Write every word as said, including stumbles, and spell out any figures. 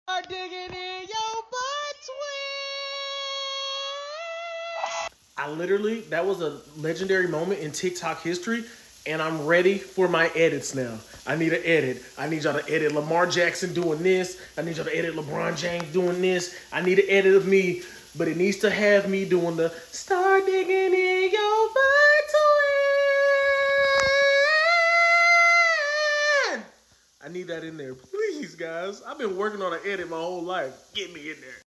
Start digging in your butt I literally, that was a legendary moment in TikTok history, and I'm ready for my edits now. I need an edit. I need y'all to edit Lamar Jackson doing this. I need y'all to edit LeBron James doing this. I need an edit of me, but it needs to have me doing the start digging in your butt twin. I need that in there, please, guys. I've been working on an edit my whole life. Get me in there.